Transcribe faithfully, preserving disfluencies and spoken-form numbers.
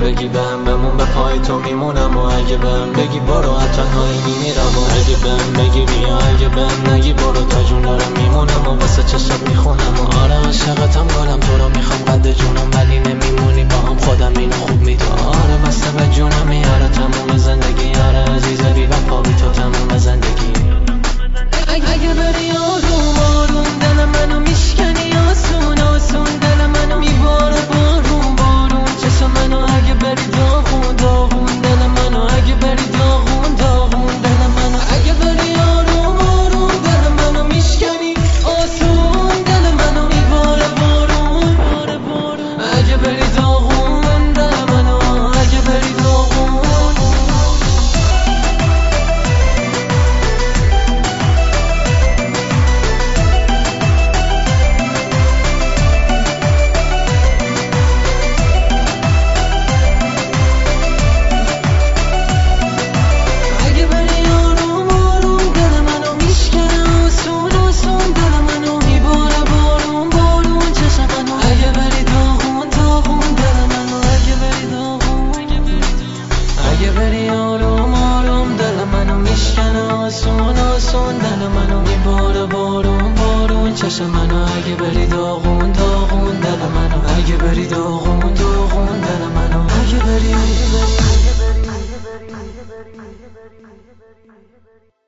بگی بهم بمون به پای تو میمونم، و اگه بهم بگی برو از تنهایی میمیرم، و اگه بهم بگی بیا، اگه بهم نگی برو تا جون دارم میمونم و واسه چشات میخونم. و آره عاشقتم گلم، تو رو میخوام قد جونم، ولی نمیمونی با هم خودم اینو خوب میدونم. آره بسته به جونم میاره تموم زندگی، آره عزیزه بی وفا بی تو تموم زندگی. اگه بری آروم آروم دل منو میشکنی، آسون آسون دل منو میباره بارون بارون چشم منو. اگه بری داغون داغون دل منو، اگه بری داغون داغون دل منو. اگه بری آروم آروم دل منو میشکنی، آسون دل منو میباره بارون بارون. اگه بری داغون دل منو، اگه بری داغون. دل منو میباره بارون بارون چشم منو. اگه بری داغون داغون دل منو، اگه بری داغون داغون دل منو. اگه بری